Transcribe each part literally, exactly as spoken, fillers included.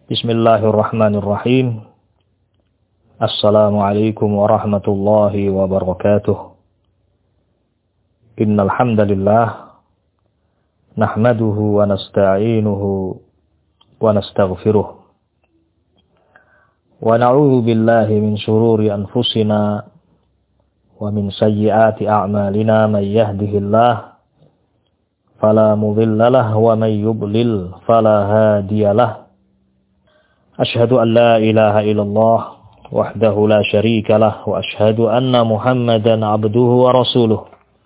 Bismillahirrahmanirrahim. Assalamualaikum warahmatullahi wabarakatuh. Innal hamdalillah nahmaduhu wa nasta'inuhu wa nastaghfiruh. Wa na'udzu billahi min shururi anfusina wa min sayyiati a'malina may yahdihillahu fala mudilla lahu wa may yudlil fala hadiyalah. Ashhadu an la ilaha illallah wahdahu la syarika lah wa ashhadu anna Muhammadan abduhu wa rasuluh.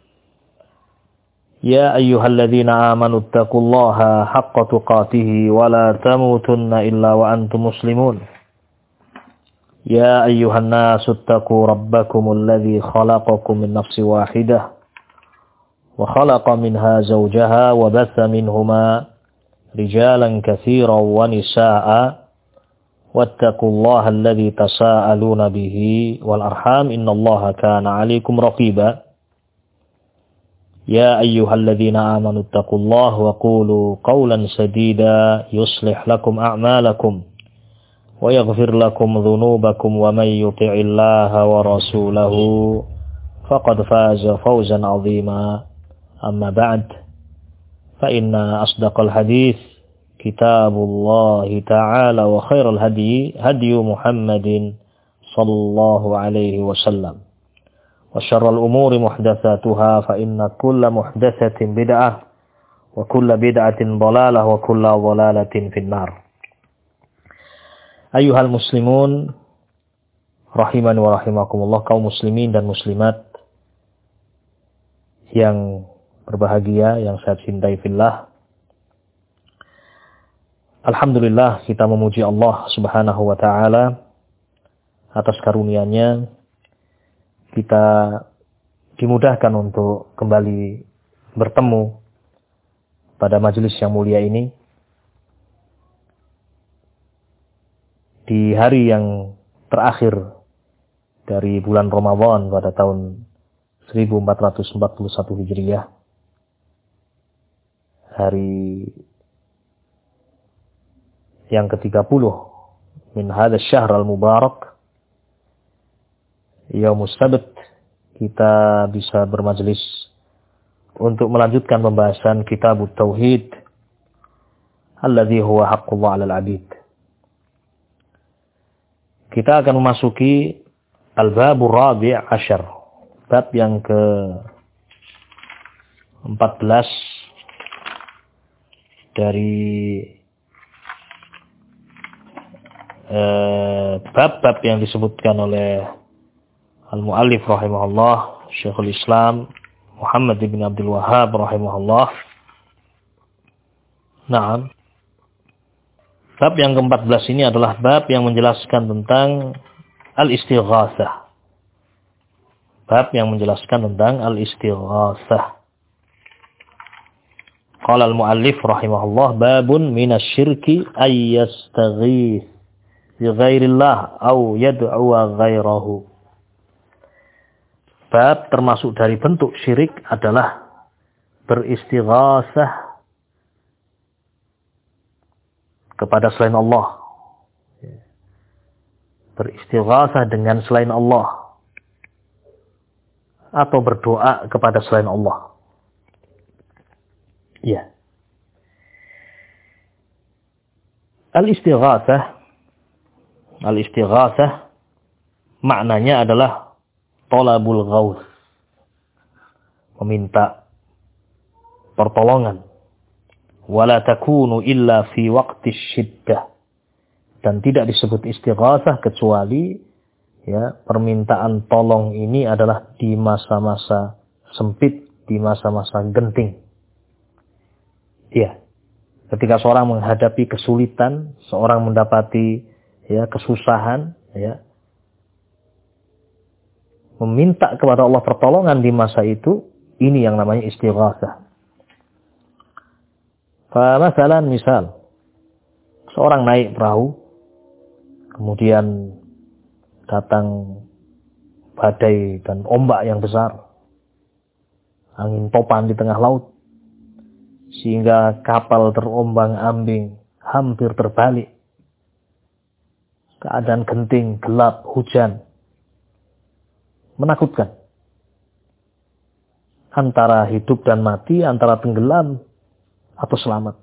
Ya ayyuhalladzina amanu taqullaha haqqa tuqatih wa la tamutunna illa wa antum muslimun. Ya ayyuhan nasu taqu rabbakumul ladzi khalaqakum min nafsin wahidah wa khalaqa minha zawjaha wa batha minhuma rijalan katsiran wa nisaa'a. Wattaqullaha alladzi tasaaluna bihi wal arham innallaha kana 'alaikum raqiba. Ya ayyuhalladzina amanu taqullaha wa qulu qawlan sadida yuslih lakum a'malakum wa yaghfir lakum dhunubakum wa may yuti'illaha wa rasulahu faqad faza fawzan 'azima. Amma ba'd, fa inna asdaqal hadits Kitabullah ta'ala wa khairul hadi hadi Muhammadin sallallahu alaihi wasallam wa syarrul umuri muhdatsatuha fa inna kulla muhdatsatin bid'ah wa kulla bid'atin dhalalah wa kulla dhalalatin finnar. Ayyuhal muslimun rahimani wa rahimakumullah, kaum muslimin dan muslimat yang berbahagia, yang saya cintai fillah. Alhamdulillah, kita memuji Allah subhanahu wa ta'ala atas karunia-Nya. Kita dimudahkan untuk kembali bertemu pada majelis yang mulia ini di hari yang terakhir dari bulan Ramadan pada tahun seribu empat ratus empat puluh satu Hijriah. Hari yang ketiga puluh min hadzal syahr al-mubarak, Yaumus Sabt, kita bisa bermajelis untuk melanjutkan pembahasan Kitab Tauhid alladzi huwa haqqullah 'alal 'abid. Kita akan memasuki al-babur rabi' asyar, bab yang ke empat belas dari bab-bab yang disebutkan oleh al-muallif rahimahullah, Syekhul Islam Muhammad bin Abdul Wahhab rahimahullah. Naam. Bab yang keempat belas ini adalah bab yang menjelaskan tentang al-istighatsah. Bab yang menjelaskan tentang al-istighatsah. Qala al-muallif rahimahullah, babun minasyirki ay yastaghits bi ghairillah au yad'u ghairahu. Bab termasuk dari bentuk syirik adalah beristighatsah kepada selain Allah. Beristighatsah dengan selain Allah atau berdoa kepada selain Allah. Ya. Al-istighatsah Al-istighatsah maknanya adalah tolabul ghauth, meminta pertolongan. Wala takunu illa fi waqti syiddah, dan tidak disebut istighatsah kecuali ya permintaan tolong ini adalah di masa-masa sempit, di masa-masa genting. Ya. Ketika seorang menghadapi kesulitan, seorang mendapati ya kesusahan, ya meminta kepada Allah pertolongan di masa itu, ini yang namanya istighatsah. Fa masalan, misal seorang naik perahu, kemudian datang badai dan ombak yang besar, angin topan di tengah laut, sehingga kapal terombang-ambing, hampir terbalik. keadaan genting, gelap, hujan. Menakutkan. Antara hidup dan mati, antara tenggelam atau selamat.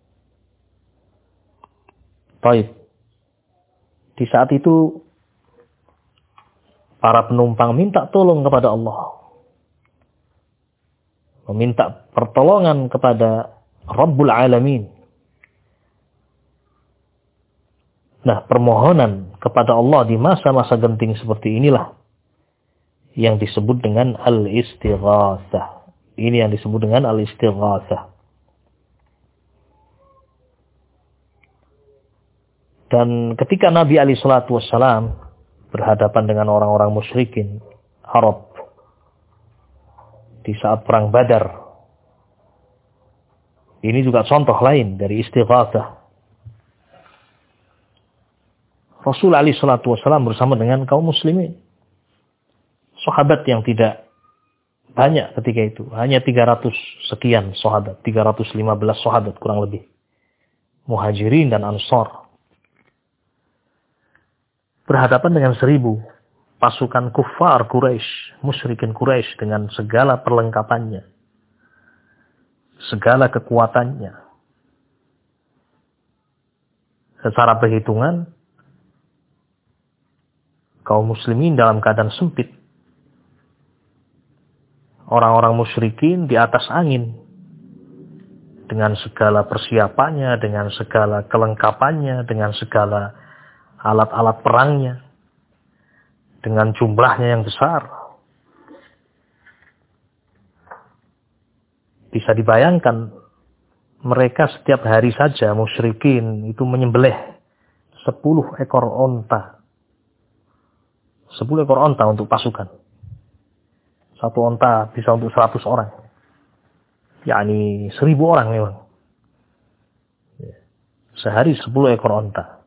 Baik. Di saat itu, para penumpang minta tolong kepada Allah. Meminta pertolongan kepada Rabbul Alamin. Nah, permohonan kepada Allah di masa-masa genting seperti inilah yang disebut dengan al-istighatsah. Ini yang disebut dengan al-istighatsah. Dan ketika Nabi alaihi salatu wassalam berhadapan dengan orang-orang musyrikin Arab di saat perang Badar, ini juga contoh lain dari istighatsah. Rasul alaihi salatu wassalam bersama dengan kaum muslimin. Sahabat yang tidak banyak ketika itu. Hanya tiga ratus sekian sahabat. tiga ratus lima belas sahabat kurang lebih. Muhajirin dan Ansar. Berhadapan dengan seribu pasukan kuffar Quraisy, musyrikin Quraisy dengan segala perlengkapannya. Segala kekuatannya. Secara perhitungan, kaum muslimin dalam keadaan sempit. Orang-orang musyrikin di atas angin. Dengan segala persiapannya, dengan segala kelengkapannya, dengan segala alat-alat perangnya. Dengan jumlahnya yang besar. Bisa dibayangkan, mereka setiap hari saja musyrikin itu menyembelih sepuluh ekor onta. sepuluh ekor onta untuk pasukan. Satu onta bisa untuk seratus orang. yakni seribu orang memang. Sehari sepuluh ekor onta.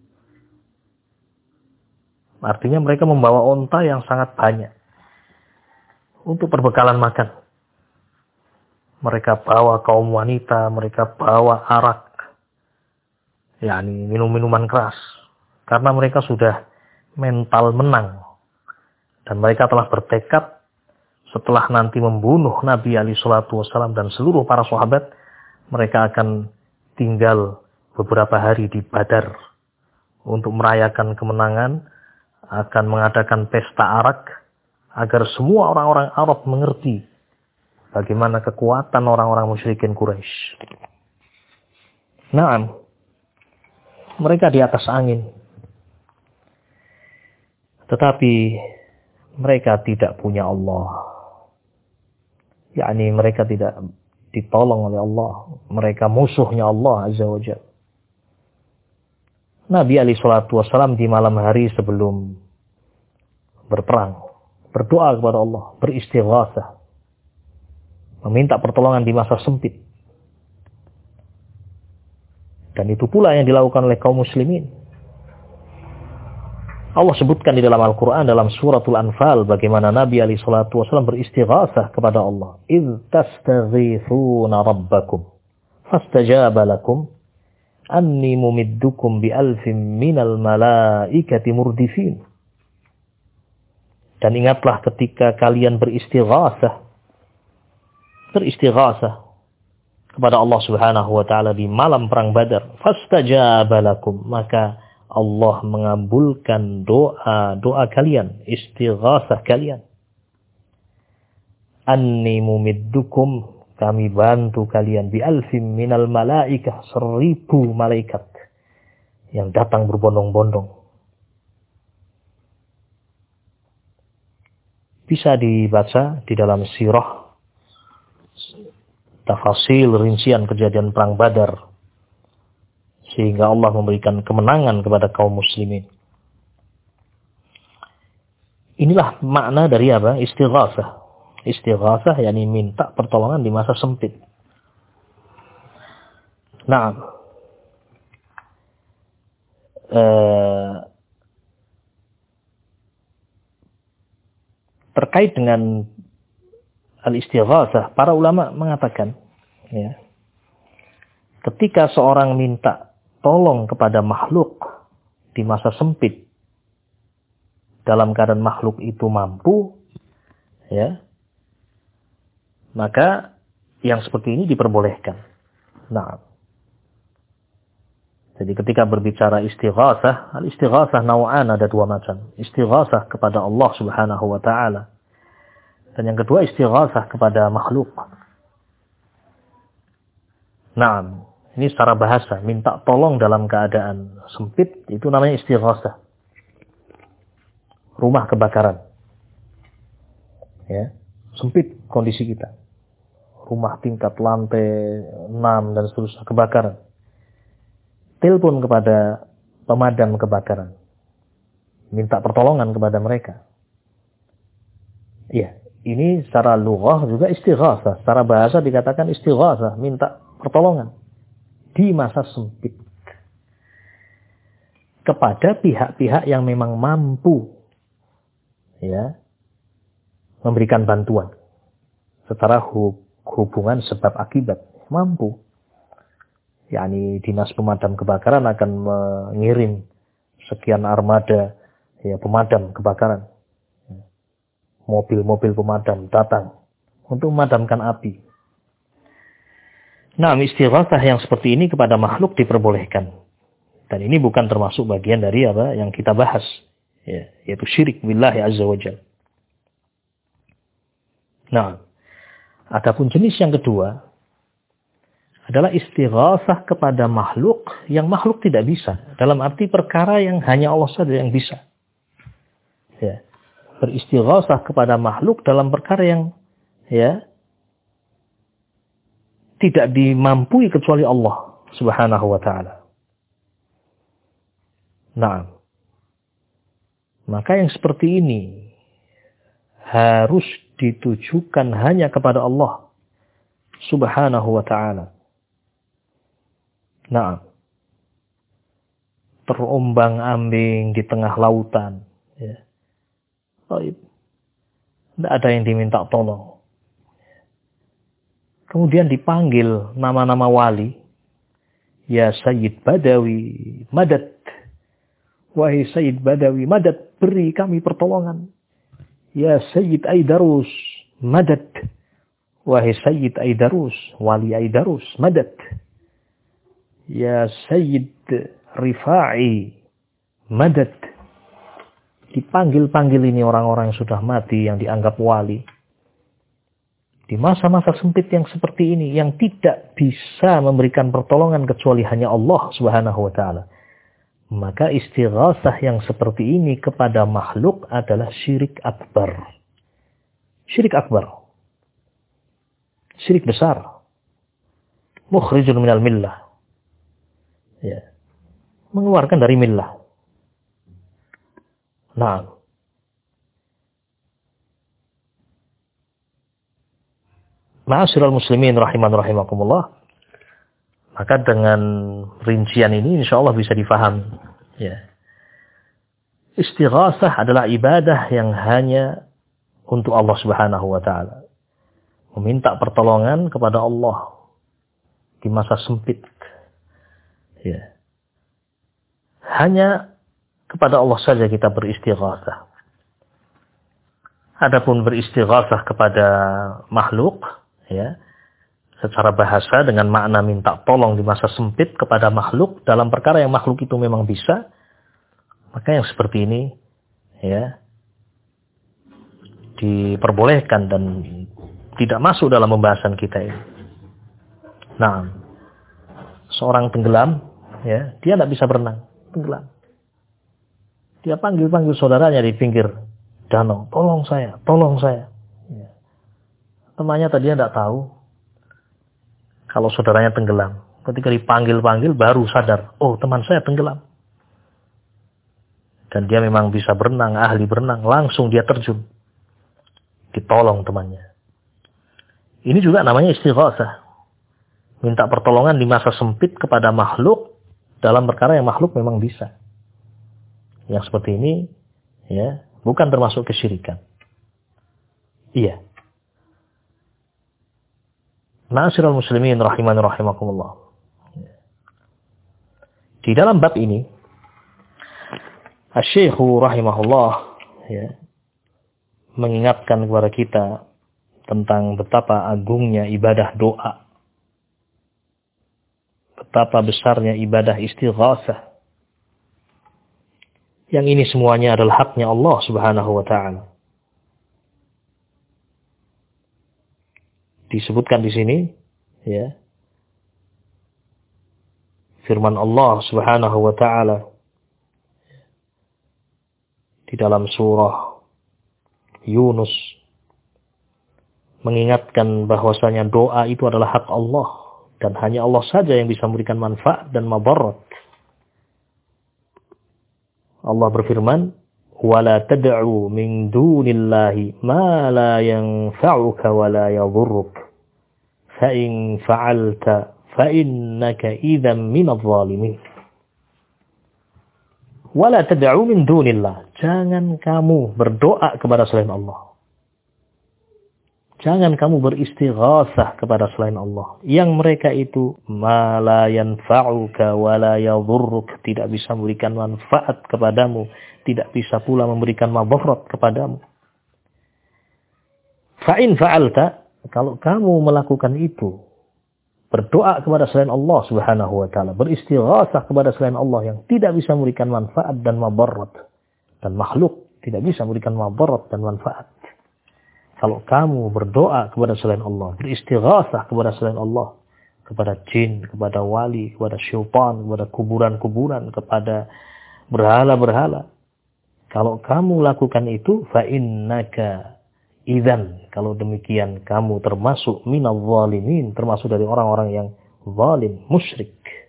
Artinya mereka membawa onta yang sangat banyak. Untuk perbekalan makan. Mereka bawa kaum wanita, mereka bawa arak. yakni minum-minuman keras. Karena mereka sudah mental menang. Dan mereka telah bertekad setelah nanti membunuh Nabi alaihi salatu wassalam dan seluruh para sahabat, mereka akan tinggal beberapa hari di Badar untuk merayakan kemenangan, akan mengadakan pesta arak agar semua orang-orang Arab mengerti bagaimana kekuatan orang-orang musyrikin Quraisy. Naam, mereka di atas angin, tetapi mereka tidak punya Allah. yakni mereka tidak ditolong oleh Allah. Mereka musuhnya Allah Azza wa Jalla. Nabi alaihi salatu wassalam di malam hari sebelum berperang berdoa kepada Allah, beristighatsah, meminta pertolongan di masa sempit. Dan itu pula yang dilakukan oleh kaum muslimin. Allah sebutkan di dalam Al-Quran dalam suratul Anfal bagaimana Nabi alaihi salatu wasallam beristighatsah kepada Allah. إِذْ تَسْتَغِيثُونَ رَبَّكُمْ فَاسْتَجَابَ لَكُمْ أَنِّي مُمِدُّكُمْ بِأَلْفٍ مِّنَ الْمَلَائِكَةِ مُرْدِفِينَ. Dan ingatlah ketika kalian beristighatsah beristighatsah kepada Allah Subhanahu wa taala di malam perang Badar. Fastajaba lakum, maka Allah mengabulkan doa-doa kalian, istighatsah kalian. Anni mumiddukum, kami bantu kalian bi alfim minal malaikah, seribu malaikat yang datang berbondong-bondong. Bisa dibaca di dalam sirah tafasil rincian kejadian perang Badar. Sehingga Allah memberikan kemenangan kepada kaum muslimin. Inilah makna dari apa? Istighatsah. Istighatsah yakni minta pertolongan di masa sempit. Nah, eh, terkait dengan al-istighatsah, para ulama mengatakan, ya, ketika seorang minta tolong kepada makhluk di masa sempit dalam keadaan makhluk itu mampu, ya, maka yang seperti ini diperbolehkan. Nah, jadi ketika berbicara istighatsah, al-istighatsah naw'an, ada dua macam. Istighatsah kepada Allah Subhanahu wa taala. Dan yang kedua istighatsah kepada makhluk. Nah, ini secara bahasa, minta tolong dalam keadaan sempit itu namanya istighatsah. Rumah kebakaran. Ya, sempit kondisi kita. Rumah tingkat lantai enam dan seterusnya kebakaran. Telepon kepada pemadam kebakaran. Minta pertolongan kepada mereka. Iya, ini secara lughah juga istighatsah. Secara bahasa dikatakan istighatsah, minta pertolongan di masa sempit kepada pihak-pihak yang memang mampu, ya, memberikan bantuan secara hubungan sebab akibat, mampu. yakni dinas pemadam kebakaran akan mengirim sekian armada, ya, pemadam kebakaran, mobil-mobil pemadam datang untuk memadamkan api. Nah, istighatsah yang seperti ini kepada makhluk diperbolehkan, dan ini bukan termasuk bagian dari apa yang kita bahas, ya, yaitu syirik billahi azza wajalla. Nah, adapun jenis yang kedua adalah istighatsah kepada makhluk yang makhluk tidak bisa. Dalam arti perkara yang hanya Allah saja yang bisa. Ya. Beristighatsah kepada makhluk dalam perkara yang, ya, tidak dimampui kecuali Allah Subhanahu wa ta'ala. Nah, maka yang seperti ini harus ditujukan hanya kepada Allah Subhanahu wa ta'ala. Nah, terombang-ambing di tengah lautan, ya. Tidak ada yang diminta tolong. Kemudian dipanggil nama-nama wali. Ya Sayyid Badawi, madad. Wahai Sayyid Badawi, madad, beri kami pertolongan. Ya Sayyid Aidarus, madad. Wahai Sayyid Aidarus, wali Aidarus, madad. Ya Sayyid Rifa'i, madad. Dipanggil-panggil ini orang-orang yang sudah mati, yang dianggap wali. Di masa-masa sempit yang seperti ini, yang tidak bisa memberikan pertolongan kecuali hanya Allah Subhanahu wa ta'ala. Maka istighatsah yang seperti ini kepada makhluk adalah syirik akbar. Syirik akbar. Syirik besar. Mukhrijun minal millah. Ya. Mengeluarkan dari millah. Nah. Ma'asyiral muslimin rahiman rahimakumullah. Maka dengan rincian ini insyaallah bisa difahami, ya. Istighatsah adalah ibadah yang hanya untuk Allah Subhanahu wa taala. Meminta pertolongan kepada Allah di masa sempit. Ya. Hanya kepada Allah saja kita beristighatsah. Adapun beristighatsah kepada makhluk, ya, secara bahasa dengan makna minta tolong di masa sempit kepada makhluk dalam perkara yang makhluk itu memang bisa, maka yang seperti ini, ya, diperbolehkan dan tidak masuk dalam pembahasan kita ini. Nah, seorang tenggelam, ya, dia tidak bisa berenang, tenggelam. Dia panggil-panggil saudaranya di pinggir danau, tolong saya, tolong saya. Ya. Temannya tadinya tidak tahu kalau saudaranya tenggelam. Ketika dipanggil-panggil baru sadar, oh teman saya tenggelam. Dan dia memang bisa berenang, ahli berenang, langsung dia terjun. Ditolong temannya. Ini juga namanya istighatsah. Minta pertolongan di masa sempit kepada makhluk dalam perkara yang makhluk memang bisa. Yang seperti ini, ya, bukan termasuk kesyirikan. Iya. Ma'asyiral muslimin rahiman rahimakumullah. Di dalam bab ini Asy-Syaikh rahimahullah ya, mengingatkan kepada kita tentang betapa agungnya ibadah doa. Betapa besarnya ibadah istighatsah. Yang ini semuanya adalah haknya Allah Subhanahu wa taala. Disebutkan di sini ya, firman Allah Subhanahu wa taala di dalam surah Yunus mengingatkan bahwasanya doa itu adalah hak Allah dan hanya Allah saja yang bisa memberikan manfaat dan madarat. Allah berfirman, "Wala tad'u min dunillahi ma la yanfa'uka wa la yadhurruk. Fa in fa'alta fa innaka idzan minadh dhalimin." Wala tad'u min dunillah. Jangan kamu berdoa kepada selain Allah. Jangan kamu beristighatsah kepada selain Allah. Yang mereka itu ma la yanfa'uka wa la yadhurruk, tidak bisa memberikan manfaat kepadamu, tidak bisa pula memberikan madarat kepadamu. Fa in fa'alta, kalau kamu melakukan itu, berdoa kepada selain Allah Subhanahu wa taala, beristighatsah kepada selain Allah yang tidak bisa memberikan manfaat dan madarat, dan makhluk tidak bisa memberikan madarat dan manfaat. Kalau kamu berdoa kepada selain Allah, beristighatsah kepada selain Allah, kepada jin, kepada wali, kepada syaitan, kepada kuburan-kuburan, kepada berhala-berhala, kalau kamu lakukan itu, fa innaka idzan, kalau demikian kamu termasuk minadh dhalimin, termasuk dari orang-orang yang zalim, musyrik.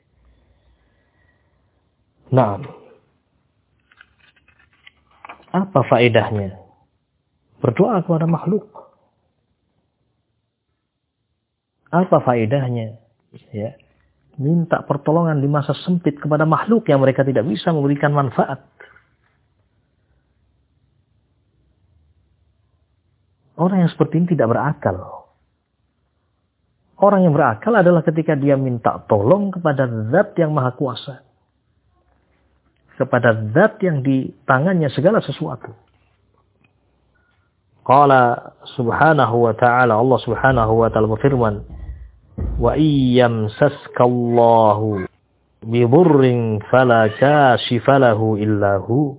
Nah, apa faedahnya berdoa kepada makhluk? Apa faedahnya ya, minta pertolongan di masa sempit kepada makhluk yang mereka tidak bisa memberikan manfaat? Orang yang seperti ini tidak berakal. Orang yang berakal adalah ketika dia minta tolong kepada zat yang maha kuasa, kepada zat yang di tangannya segala sesuatu. Qala subhanahu wa ta'ala, Allah subhanahu wa ta'ala berfirman, wa iyyamsaskallahu bidurrin fala kashifa lahu illa hu.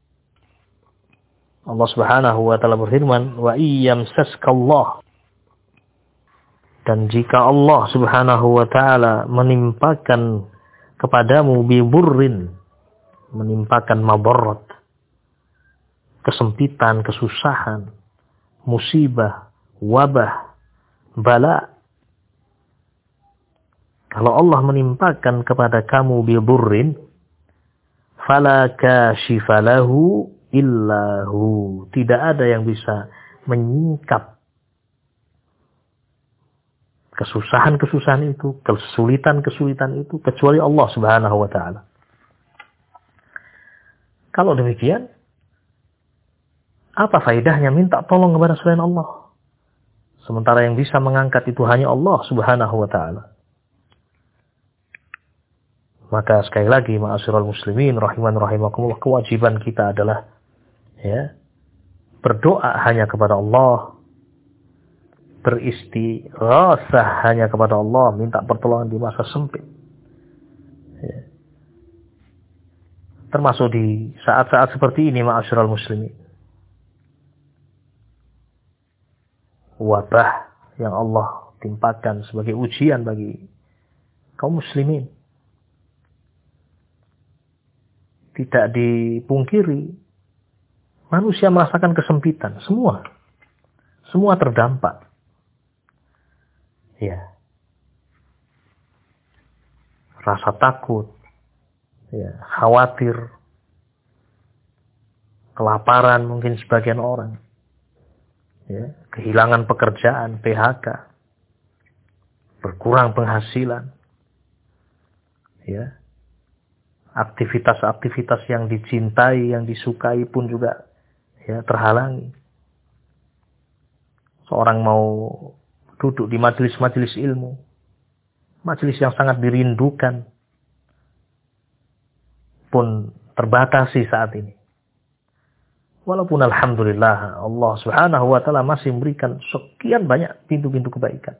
Allah subhanahu wa ta'ala berfirman, wa iyyamsaskallah, dan jika Allah subhanahu wa ta'ala menimpakan kepadamu bidurrin, menimpakan madarat, kesempitan, kesusahan, musibah, wabah, bala. Kalau Allah menimpakan kepada kamu bidurrin, fala kashifa lahu illahu, tidak ada yang bisa menyingkap kesusahan-kesusahan itu, kesulitan-kesulitan itu, kecuali Allah Subhanahu wa ta'ala. Kalau demikian, apa faedahnya minta tolong kepada selain Allah? Sementara yang bisa mengangkat itu hanya Allah Subhanahu wa ta'ala. Maka sekali lagi, ma'asyiral muslimin rahiman rahimakumullah, kewajiban kita adalah ya, berdoa hanya kepada Allah, beristighatsah hanya kepada Allah, minta pertolongan di masa sempit. Ya. Termasuk di saat-saat seperti ini, ma'asyiral muslimin. Wabah yang Allah timpakan sebagai ujian bagi kaum muslimin. Tidak dipungkiri, manusia merasakan kesempitan. Semua. Semua terdampak. Ya. Rasa takut. Ya. Khawatir. Kelaparan mungkin sebagian orang. Ya. Kehilangan pekerjaan, P H K. Berkurang penghasilan. Ya. Aktivitas-aktivitas yang dicintai, yang disukai pun juga ya, terhalangi. Seorang mau duduk di majelis-majelis ilmu, majelis yang sangat dirindukan, pun terbatasi saat ini. Walaupun alhamdulillah Allah Subhanahu wa taala masih memberikan sekian banyak pintu-pintu kebaikan.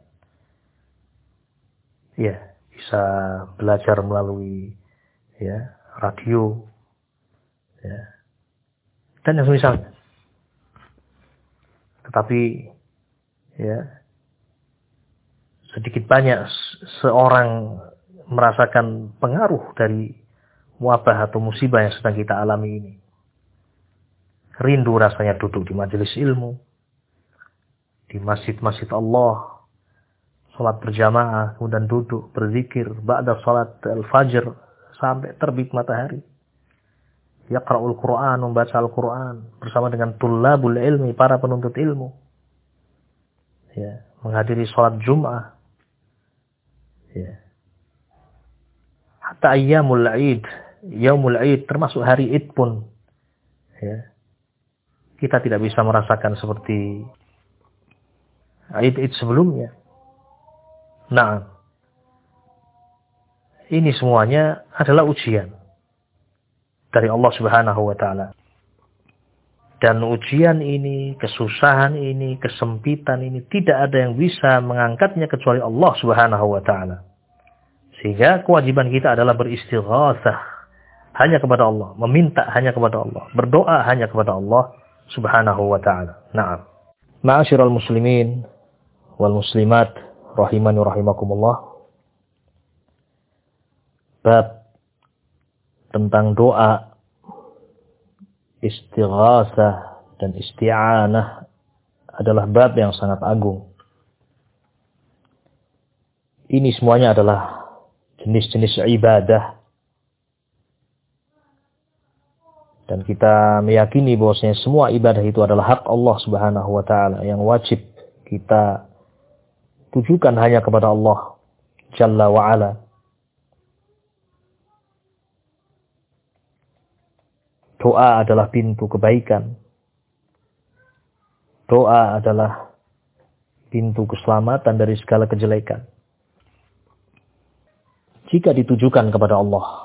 Ya, bisa belajar melalui ya, radio ya. Dan yang semisalnya. Tetapi ya, sedikit banyak seorang merasakan pengaruh dari wabah atau musibah yang sedang kita alami ini. Rindu rasanya duduk di majelis ilmu, di masjid-masjid Allah, salat berjamaah, kemudian duduk berzikir ba'da salat al-fajr sampai terbit matahari. Yaqra'ul Qur'an, membaca Al-Qur'an bersama dengan tullabul ilmi, para penuntut ilmu. Ya, menghadiri salat Jum'ah. Ya. Hatta ayyamul Id, yaumul Id, termasuk hari Id pun ya, kita tidak bisa merasakan seperti Id-Id sebelumnya. Nah, ini semuanya adalah ujian dari Allah Subhanahu wa taala. Dan ujian ini, kesusahan ini, kesempitan ini tidak ada yang bisa mengangkatnya kecuali Allah Subhanahu wa taala. Sehingga kewajiban kita adalah beristighatsah hanya kepada Allah, meminta hanya kepada Allah, berdoa hanya kepada Allah Subhanahu wa taala. Naam. Ma'asyiral muslimin wal muslimat rahimani rahimakumullah. Bab tentang doa, istighatsah dan isti'anah adalah bab yang sangat agung. Ini semuanya adalah jenis-jenis ibadah. Dan kita meyakini bahwasanya semua ibadah itu adalah hak Allah Subhanahu wa taala yang wajib kita tujukan hanya kepada Allah Jalla wa Ala. Doa adalah pintu kebaikan. Doa adalah pintu keselamatan dari segala kejelekan. Jika ditujukan kepada Allah.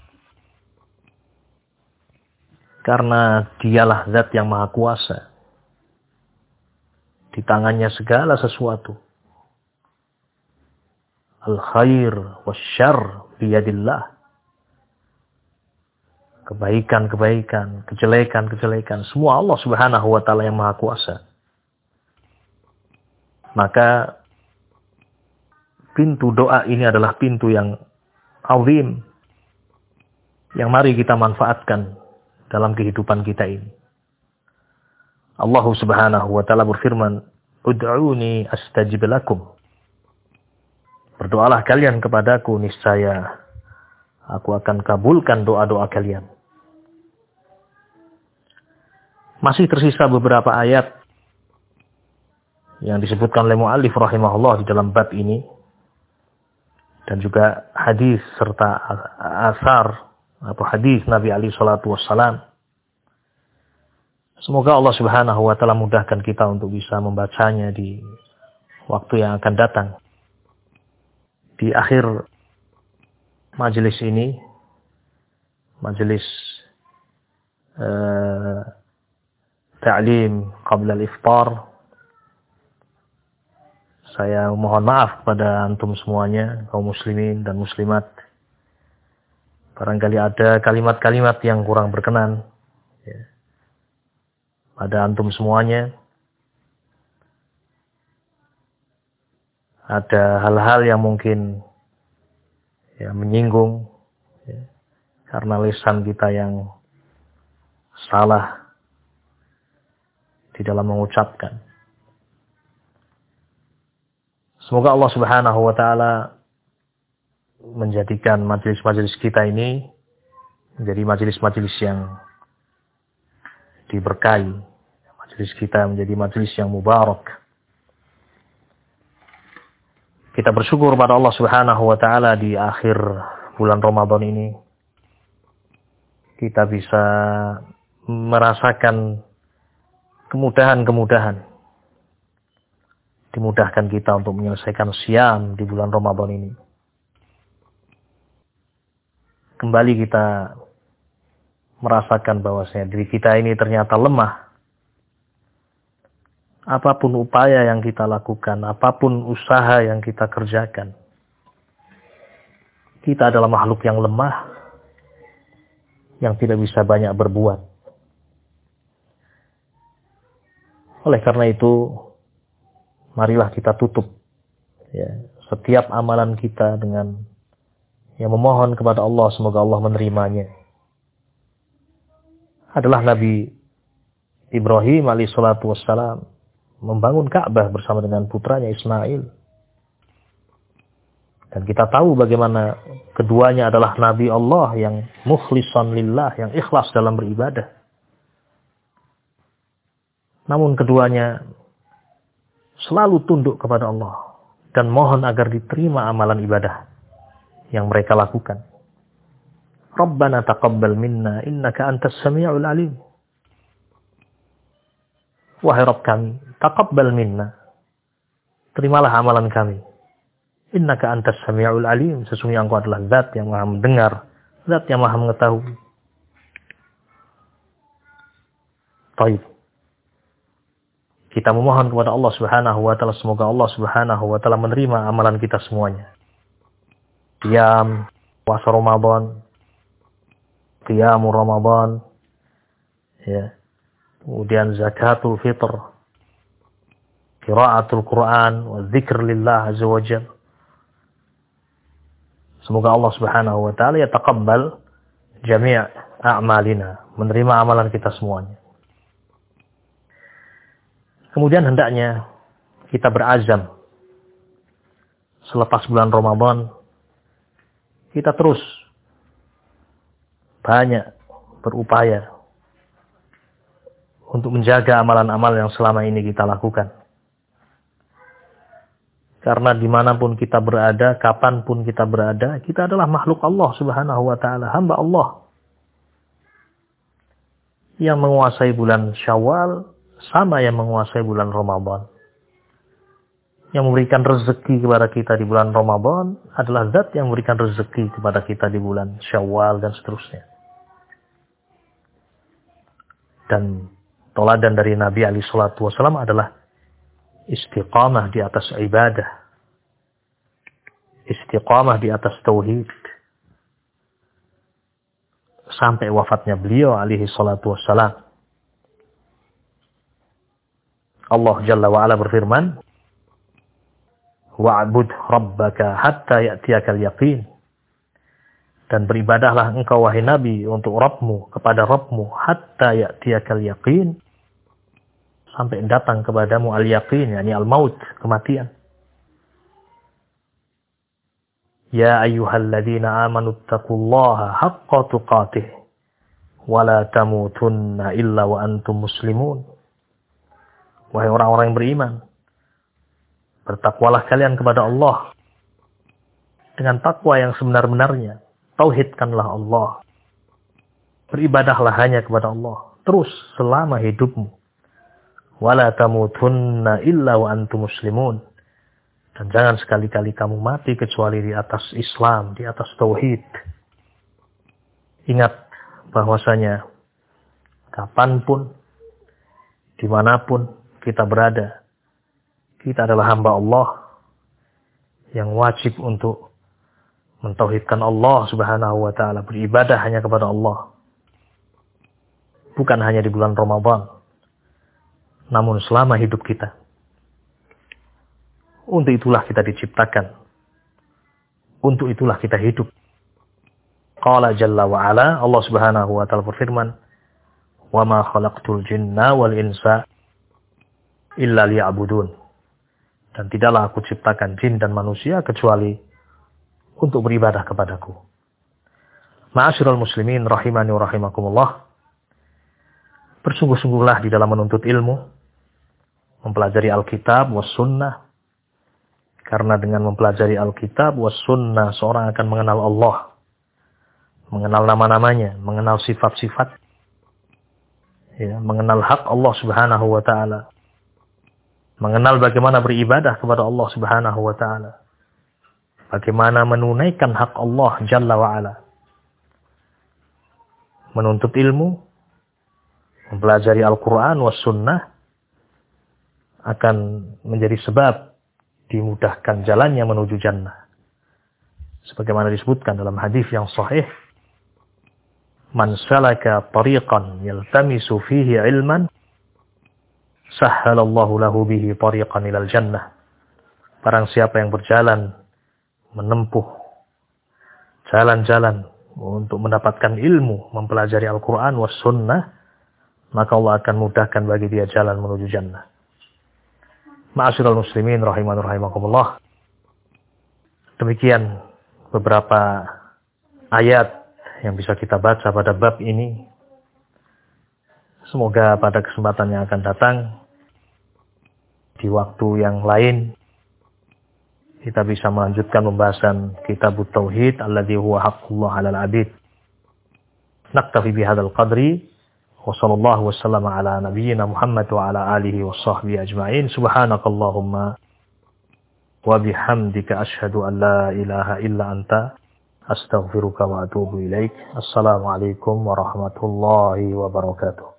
Karena dialah zat yang maha kuasa. Di tangannya segala sesuatu. Al-khair wasyarr biyadillah. Kebaikan-kebaikan, kejelekan-kejelekan. Semua Allah Subhanahu wa taala yang maha kuasa. Maka pintu doa ini adalah pintu yang azim. Yang mari kita manfaatkan dalam kehidupan kita ini. Allah Subhanahu wa taala berfirman, "Ud'uni astajib lakum." Berdoalah kalian kepadaku, niscaya aku akan kabulkan doa-doa kalian. Masih tersisa beberapa ayat yang disebutkan oleh mu'allif rahimahullah di dalam bab ini. Dan juga hadis serta asar atau hadis Nabi alaihi salatu wassalam. Semoga Allah Subhanahu wa taala mudahkan kita untuk bisa membacanya di waktu yang akan datang. Di akhir majelis ini, majelis uh, ta'lim qabla al-iftar, saya mohon maaf kepada antum semuanya, kaum muslimin dan muslimat. Barangkali ada kalimat-kalimat yang kurang berkenan ya, pada antum semuanya. Ada hal-hal yang mungkin ya, menyinggung ya, karena lisan kita yang salah di dalam mengucapkan. Semoga Allah Subhanahu wa taala menjadikan majelis-majelis kita ini menjadi majelis-majelis yang diberkahi. Majelis kita menjadi majelis yang mubarak. Kita bersyukur pada Allah Subhanahu wa taala di akhir bulan Ramadan ini kita bisa merasakan kemudahan-kemudahan. Dimudahkan kita untuk menyelesaikan siam di bulan Ramadan ini. Kembali kita merasakan bahwasanya diri kita ini ternyata lemah. Apapun upaya yang kita lakukan, apapun usaha yang kita kerjakan, kita adalah makhluk yang lemah, yang tidak bisa banyak berbuat. Oleh karena itu, marilah kita tutup ya, setiap amalan kita dengan yang memohon kepada Allah, semoga Allah menerimanya. Adalah Nabi Ibrahim alaihissalatu wassalam membangun Ka'bah bersama dengan putranya Ismail. Dan kita tahu bagaimana keduanya adalah Nabi Allah yang mukhlisan lillah, yang ikhlas dalam beribadah. Namun keduanya selalu tunduk kepada Allah dan mohon agar diterima amalan ibadah yang mereka lakukan. Rabbana taqabbal minna innaka antas sami'ul alim. Wahai Rabb kami, taqabbal minna, terimalah amalan kami. Innaka antas sami'ul alim, sesungguhnya engkau adalah zat yang maha mendengar, zat yang maha mengetahui. Baik. Kita memohon kepada Allah Subhanahu wa taala, semoga Allah Subhanahu wa taala menerima amalan kita semuanya. Qiyam puasa Ramadan, qiyamul Ramadan, ya. Kemudian zakatul fitr, qiraatul Quran, wa dzikr lillah azza wajalla. Semoga Allah Subhanahu wa taala ya taqabbal jami' a'malina, menerima amalan kita semuanya. Kemudian hendaknya kita berazam selepas bulan Ramadan kita terus banyak berupaya untuk menjaga amalan-amal yang selama ini kita lakukan. Karena dimanapun kita berada, kapanpun kita berada, kita adalah makhluk Allah Subhanahu wa ta'ala, hamba Allah. Yang menguasai bulan Syawal, sama yang menguasai bulan Ramadan. Yang memberikan rezeki kepada kita di bulan Ramadan, adalah zat yang memberikan rezeki kepada kita di bulan Syawal dan seterusnya. Dan teladan dari Nabi alaihi salatu wasallam adalah istiqamah di atas ibadah. Istiqamah di atas tauhid. Sampai wafatnya beliau alaihi salatu wasallam. Allah Jalla wa'ala berfirman, wa'bud rabbaka hatta ya'tiyakal yaqin. Dan beribadahlah engkau wahai Nabi untuk Rabbmu, kepada Rabbmu, hatta ya'tiyakal yaqin, sampai datang kepadamu al-yaqin, yakni al-maut, kematian. Ya ayyuhalladzina amanu taqullaha haqqa tuqatih wa la tamutunna illa wa antum muslimun. Wahai orang-orang yang beriman, bertakwalah kalian kepada Allah dengan takwa yang sebenar-benarnya. Tauhidkanlah Allah. Beribadahlah hanya kepada Allah terus selama hidupmu. Wala tamutunna illa wa antum muslimun. Dan jangan sekali-kali kamu mati kecuali di atas Islam, di atas tauhid. Ingat bahwasanya kapanpun, dimanapun kita berada, kita adalah hamba Allah yang wajib untuk mentauhidkan Allah Subhanahu wa ta'ala, beribadah hanya kepada Allah. Bukan hanya di bulan Ramadan, namun selama hidup kita. Untuk itulah kita diciptakan. Untuk itulah kita hidup. Qala Jalla wa Ala, Allah Subhanahu wa ta'ala berfirman, "Wa ma khalaqtul jinna wal insa illa liya'budun." Dan tidaklah aku ciptakan jin dan manusia kecuali untuk beribadah kepadaku. Ma'asyiral muslimin rahimani wa rahimakumullah. Bersungguh-sungguhlah di dalam menuntut ilmu, mempelajari Alkitab was sunnah. Karena dengan mempelajari Alkitab was sunnah, seorang akan mengenal Allah, mengenal nama-namanya, mengenal sifat-sifat, ya, mengenal hak Allah Subhanahu wa ta'ala, mengenal bagaimana beribadah kepada Allah Subhanahu wa ta'ala, bagaimana menunaikan hak Allah Jalla wa'ala. menuntut ilmu, mempelajari Al-Quran was sunnah akan menjadi sebab dimudahkan jalannya menuju jannah. Sebagaimana disebutkan dalam hadis yang sahih, man salaka tariqan yaltamisu fihi ilman sahhalallahu lahu bihi tariqan ilal jannah. Barang siapa yang berjalan menempuh jalan-jalan untuk mendapatkan ilmu, mempelajari Al-Quran was sunnah, maka Allah akan mudahkan bagi dia jalan menuju jannah. Ma'asyiral muslimin rahiman rahimakumullah. Demikian beberapa ayat yang bisa kita baca pada bab ini. Semoga pada kesempatan yang akan datang, di waktu yang lain, kita bisa melanjutkan pembahasan kitab Tauhid alladzi huwa haqqullah 'alal 'abid. Naktafi bihadzal qadri wa sallallahu wasallama ala nabiyyina Muhammad wa ala alihi wa sahbihi ajma'in. Subhanakallahumma wa bihamdika asyhadu an la ilaha illa anta astaghfiruka wa atubu ilaik. Assalamualaikum warahmatullahi wabarakatuh.